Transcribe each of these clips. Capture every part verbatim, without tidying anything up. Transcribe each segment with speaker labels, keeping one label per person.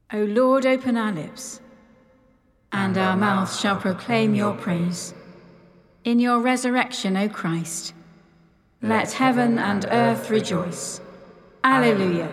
Speaker 1: O Lord, open our lips, and our mouths shall proclaim your praise. In your resurrection, O Christ, let heaven and earth rejoice. Alleluia.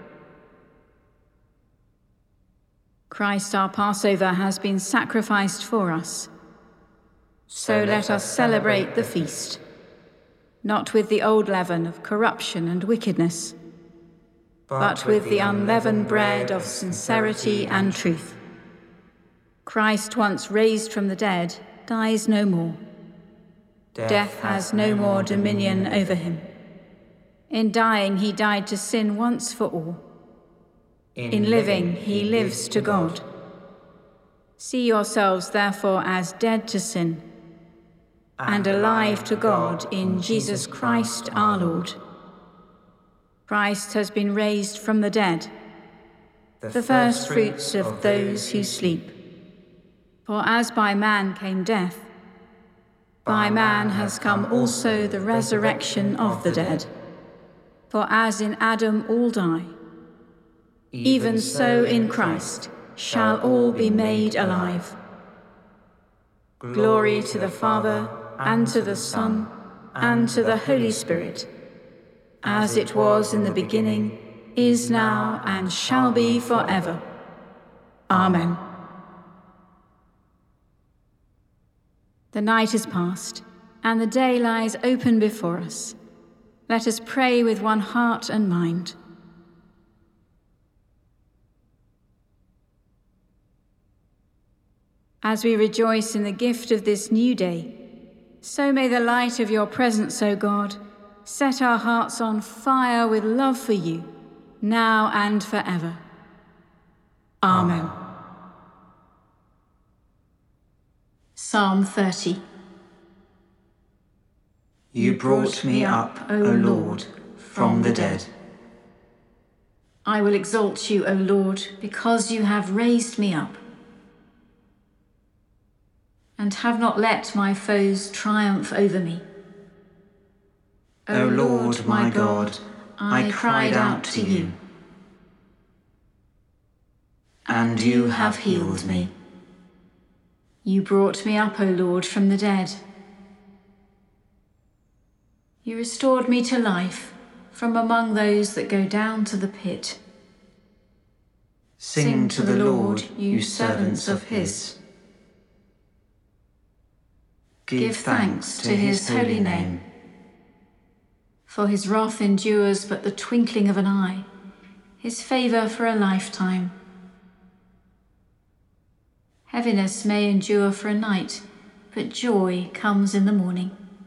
Speaker 1: Christ our Passover has been sacrificed for us. So let us celebrate the feast, not with the old leaven of corruption and wickedness, but with the unleavened bread of sincerity and truth. Christ, once raised from the dead, dies no more. Death has no more dominion over him. In dying, he died to sin once for all. In living, he lives to God. See yourselves, therefore, as dead to sin, and alive to God in Jesus Christ our Lord. Christ has been raised from the dead, the first fruits of those who sleep. For as by man came death, by man has come also the resurrection of the dead. For as in Adam all die, even so in Christ shall all be made alive. Glory to the Father, and to the Son, and to the Holy Spirit, as it was in the beginning, is now, and shall be forever. Amen. The night is past, and the day lies open before us. Let us pray with one heart and mind. As we rejoice in the gift of this new day, so may the light of your presence, O God, set our hearts on fire with love for you, now and forever. Amen. Psalm thirty.
Speaker 2: You brought me up, O Lord, from the dead.
Speaker 1: I will exalt you, O Lord, because you have raised me up, and have not let my foes triumph over me.
Speaker 2: O Lord, my God, I cried out to you, and you have healed me.
Speaker 1: You brought me up, O Lord, from the dead. You restored me to life from among those that go down to the pit.
Speaker 2: Sing to the Lord, you servants of his. Give thanks to his holy name.
Speaker 1: For his wrath endures but the twinkling of an eye, his favour for a lifetime. Heaviness may endure for a night, but joy comes in the morning.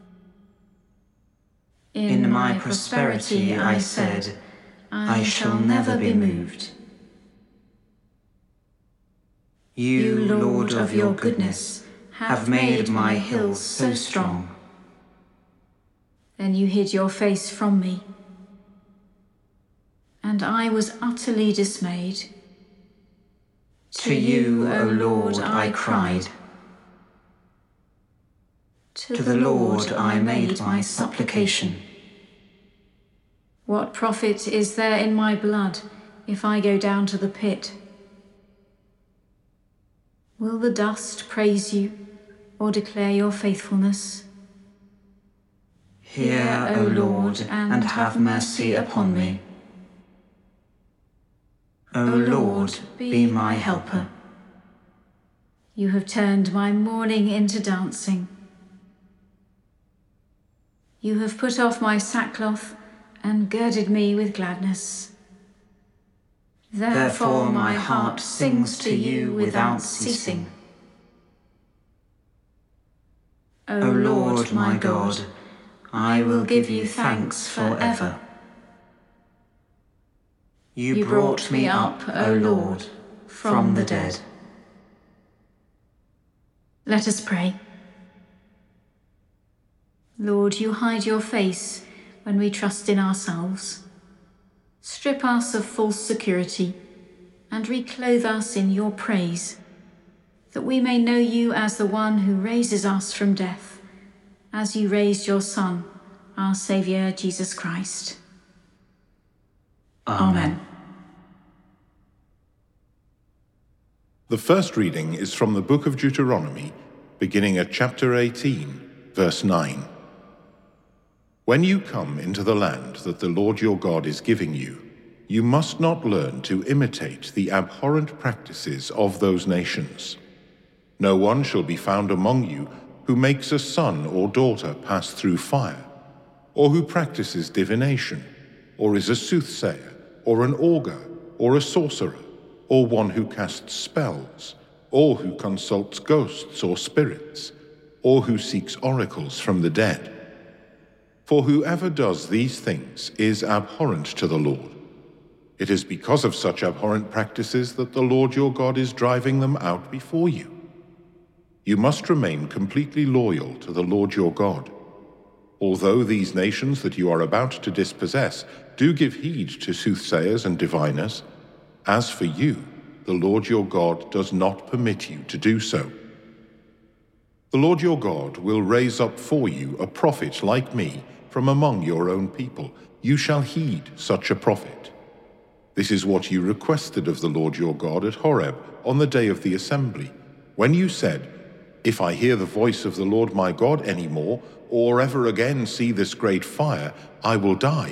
Speaker 2: In, in my prosperity I said, I shall never be moved. You, Lord of your goodness, have made my hills so strong.
Speaker 1: Then you hid your face from me, and I was utterly dismayed.
Speaker 2: To you, O Lord, I cried. To the Lord I made my supplication.
Speaker 1: What profit is there in my blood if I go down to the pit? Will the dust praise you or declare your faithfulness?
Speaker 2: Hear, O Lord, and have mercy upon me. O Lord, be my helper.
Speaker 1: You have turned my mourning into dancing. You have put off my sackcloth and girded me with gladness.
Speaker 2: Therefore my heart sings to you without ceasing. O Lord, my God, I will give you thanks forever. You brought me up, O Lord, from the dead.
Speaker 1: Let us pray. Lord, you hide your face when we trust in ourselves. Strip us of false security and reclothe us in your praise, that we may know you as the one who raises us from death, as you raised your Son, our Saviour, Jesus Christ.
Speaker 2: Amen.
Speaker 3: The first reading is from the book of Deuteronomy, beginning at chapter eighteen, verse nine. When you come into the land that the Lord your God is giving you, you must not learn to imitate the abhorrent practices of those nations. No one shall be found among you who makes a son or daughter pass through fire, or who practices divination, or is a soothsayer, or an augur, or a sorcerer, or one who casts spells, or who consults ghosts or spirits, or who seeks oracles from the dead. For whoever does these things is abhorrent to the Lord. It is because of such abhorrent practices that the Lord your God is driving them out before you. You must remain completely loyal to the Lord your God. Although these nations that you are about to dispossess do give heed to soothsayers and diviners, as for you, the Lord your God does not permit you to do so. The Lord your God will raise up for you a prophet like me from among your own people. You shall heed such a prophet. This is what you requested of the Lord your God at Horeb on the day of the assembly, when you said, "If I hear the voice of the Lord my God any more, or ever again see this great fire, I will die."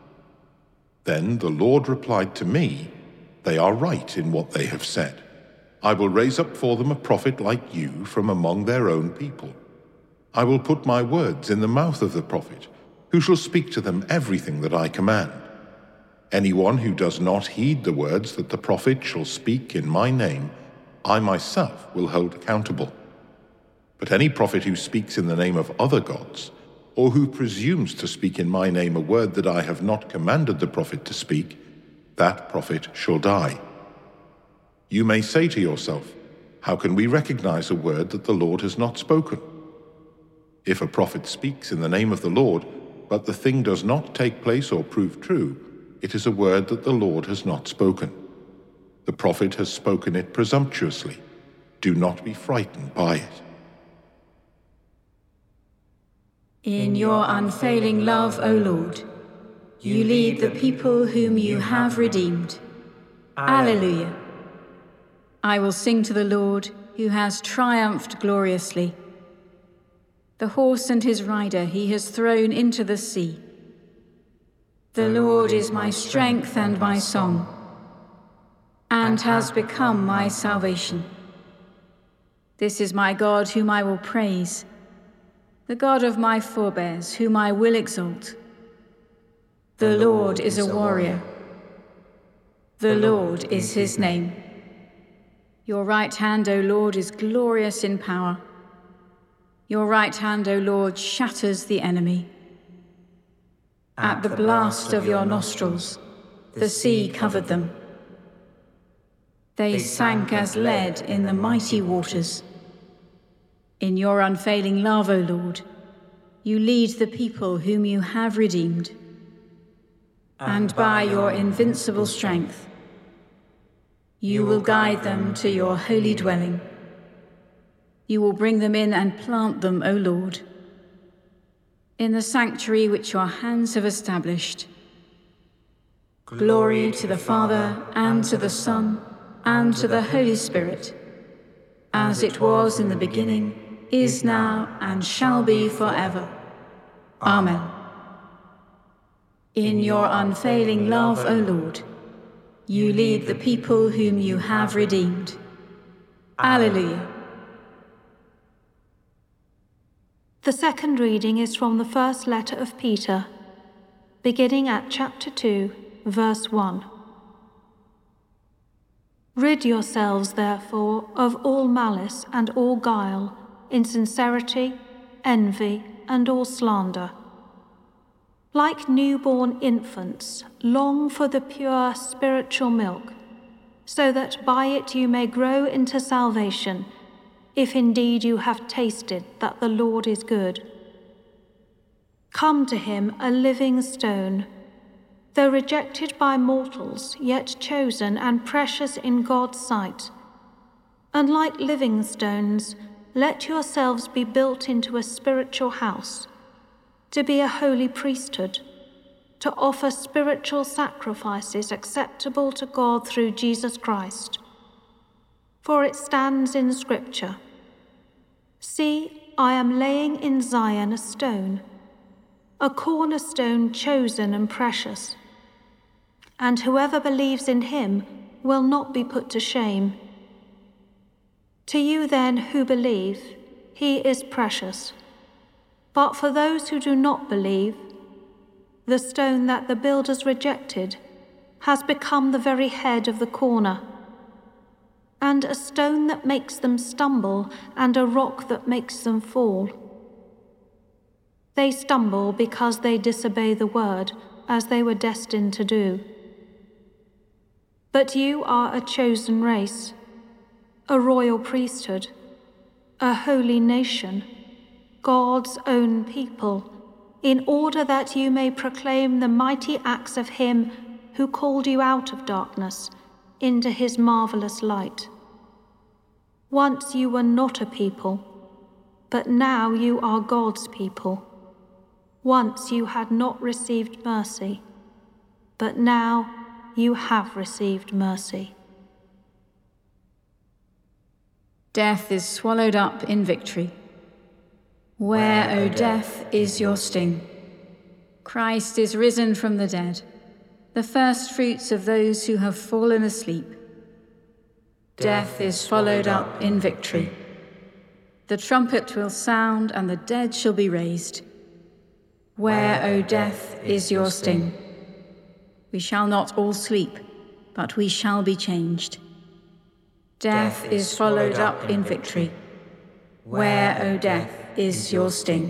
Speaker 3: Then the Lord replied to me, "They are right in what they have said. I will raise up for them a prophet like you from among their own people. I will put my words in the mouth of the prophet, who shall speak to them everything that I command. Anyone who does not heed the words that the prophet shall speak in my name, I myself will hold accountable. But any prophet who speaks in the name of other gods, or who presumes to speak in my name a word that I have not commanded the prophet to speak, that prophet shall die. You may say to yourself, how can we recognize a word that the Lord has not spoken? If a prophet speaks in the name of the Lord, but the thing does not take place or prove true, it is a word that the Lord has not spoken. The prophet has spoken it presumptuously. Do not be frightened by it.
Speaker 1: In your unfailing love, O Lord, you lead the people whom you have redeemed. Alleluia. I will sing to the Lord, who has triumphed gloriously. The horse and his rider he has thrown into the sea. The Lord is my strength and my song, and has become my salvation. This is my God whom I will praise, the God of my forebears whom I will exalt. The Lord is a warrior. The Lord is his name. Your right hand, O Lord, is glorious in power. Your right hand, O Lord, shatters the enemy. At the blast of your nostrils, the sea covered them. They sank as lead in the mighty waters. In your unfailing love, O Lord, you lead the people whom you have redeemed. And by your invincible strength, you will guide them to your holy dwelling. You will bring them in and plant them, O Lord, in the sanctuary which your hands have established. Glory to the Father, and to the Son, and to the Holy Spirit, as it was in the beginning, is now, and shall be forever. Amen. In your unfailing love, O Lord, you lead the people whom you have redeemed. Alleluia.
Speaker 4: The second reading is from the first letter of Peter, beginning at chapter two, verse one. Rid yourselves, therefore, of all malice and all guile, insincerity, envy, and all slander. Like newborn infants, long for the pure spiritual milk, so that by it you may grow into salvation, if indeed you have tasted that the Lord is good. Come to him, a living stone, though rejected by mortals, yet chosen and precious in God's sight. And like living stones, let yourselves be built into a spiritual house, to be a holy priesthood, to offer spiritual sacrifices acceptable to God through Jesus Christ. For it stands in Scripture, "See, I am laying in Zion a stone, a cornerstone chosen and precious, and whoever believes in him will not be put to shame." To you then who believe, he is precious. But for those who do not believe, the stone that the builders rejected has become the very head of the corner, and a stone that makes them stumble, and a rock that makes them fall. They stumble because they disobey the word, as they were destined to do. But you are a chosen race, a royal priesthood, a holy nation, God's own people, in order that you may proclaim the mighty acts of him who called you out of darkness into his marvelous light. Once you were not a people, but now you are God's people. Once you had not received mercy, but now you have received mercy.
Speaker 1: Death is swallowed up in victory. Where, O death, is your sting? Christ is risen from the dead, the first fruits of those who have fallen asleep. Death is swallowed up in victory. The trumpet will sound, and the dead shall be raised. Where, O death, is your sting? We shall not all sleep, but we shall be changed. Death is swallowed up in victory. Where, O death, is your sting?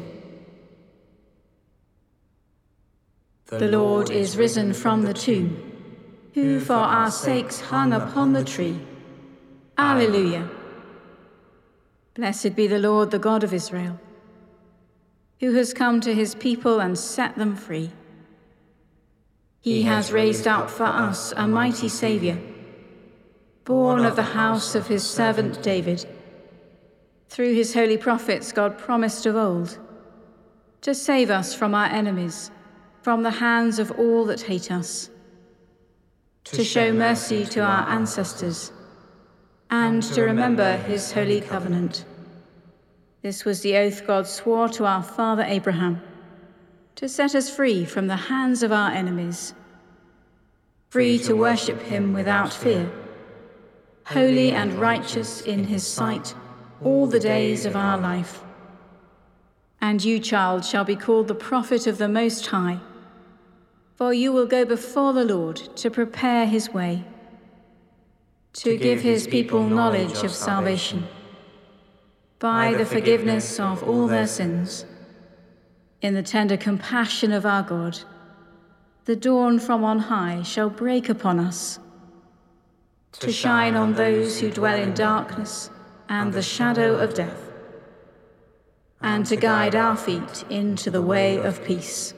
Speaker 1: The Lord is risen from the tomb, who for our sakes hung upon the tree. Alleluia. Blessed be the Lord, the God of Israel, who has come to his people and set them free. He has raised up for us a mighty Saviour, born of the house of his servant David. Through his holy prophets God promised of old to save us from our enemies, from the hands of all that hate us, to show mercy to our ancestors, and to remember his holy covenant. This was the oath God swore to our father Abraham, to set us free from the hands of our enemies, free to worship him without fear, holy and righteous in his sight all the days of our life. And you, child, shall be called the prophet of the Most High, for you will go before the Lord to prepare his way, to give his people knowledge of salvation, by the forgiveness of all their sins. In the tender compassion of our God, the dawn from on high shall break upon us, to shine on those who dwell in darkness and the shadow of death, and to guide our feet into the way of peace.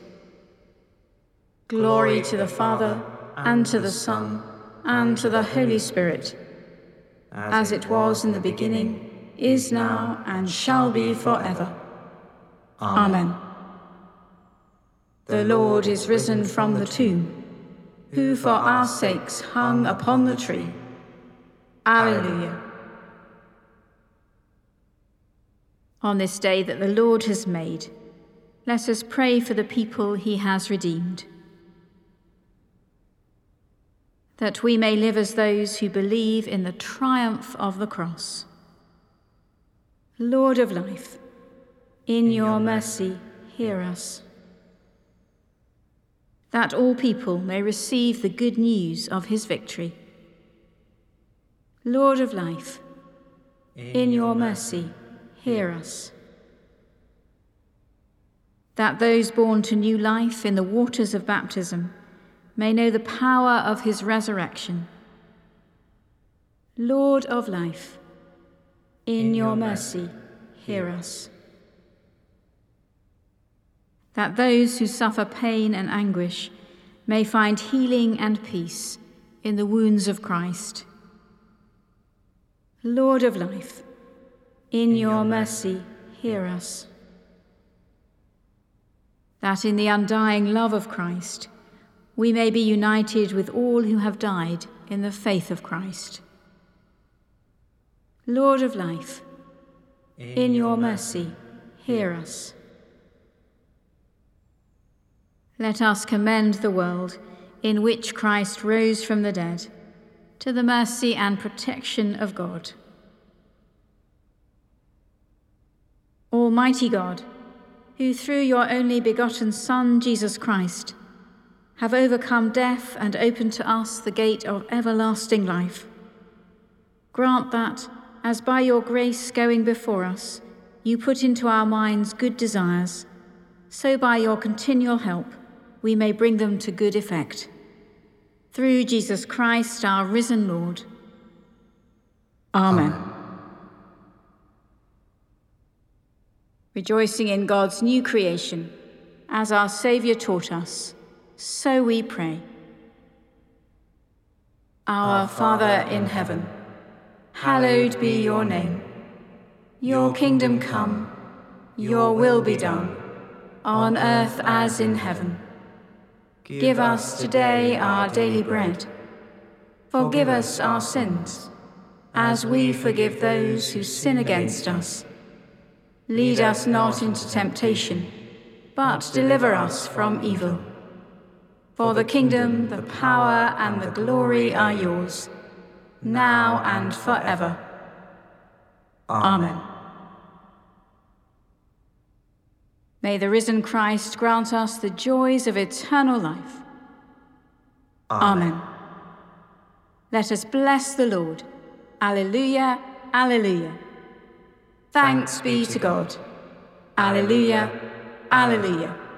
Speaker 1: Glory to the Father, and to the Son, and to the Holy Spirit, as it was in the beginning, is now, and shall be forever. Amen. The Lord is risen from the tomb, who for our sakes hung upon the tree. Alleluia. On this day that the Lord has made, let us pray for the people he has redeemed, that we may live as those who believe in the triumph of the cross. Lord of life, in your mercy, hear us, that all people may receive the good news of his victory. Lord of life, in your mercy, hear us, that those born to new life in the waters of baptism may know the power of his resurrection. Lord of life, in your mercy, hear us, that those who suffer pain and anguish may find healing and peace in the wounds of Christ. Lord of life, in your mercy, hear us, that in the undying love of Christ we may be united with all who have died in the faith of Christ. Lord of life, in your mercy, hear us. Let us commend the world in which Christ rose from the dead to the mercy and protection of God. Almighty God, who through your only begotten Son, Jesus Christ, have overcome death and opened to us the gate of everlasting life, grant that, as by your grace going before us, you put into our minds good desires, so by your continual help we may bring them to good effect. Through Jesus Christ, our risen Lord. Amen. Amen. Rejoicing in God's new creation, as our Saviour taught us, so we pray. Our Father in heaven, hallowed be your name. Your kingdom come, your will be done, on earth as in heaven. Give us today our daily bread. Forgive us our sins, as we forgive those who sin against us. Lead us not into temptation, but deliver us from evil. For the kingdom, the power, and the glory are yours, now and forever. Amen. May the risen Christ grant us the joys of eternal life. Amen. Amen. Let us bless the Lord. Alleluia, alleluia. Thanks be to God. Alleluia, alleluia.